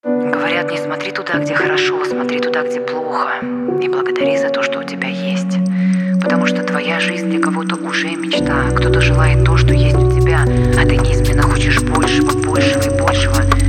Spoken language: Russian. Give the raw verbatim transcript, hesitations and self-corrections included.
Говорят, не смотри туда, где хорошо, смотри туда, где плохо. И благодари за то, что у тебя есть. Потому что твоя жизнь для кого-то уже мечта. Кто-то желает то, что есть у тебя, а ты неизменно хочешь большего, большего и большего.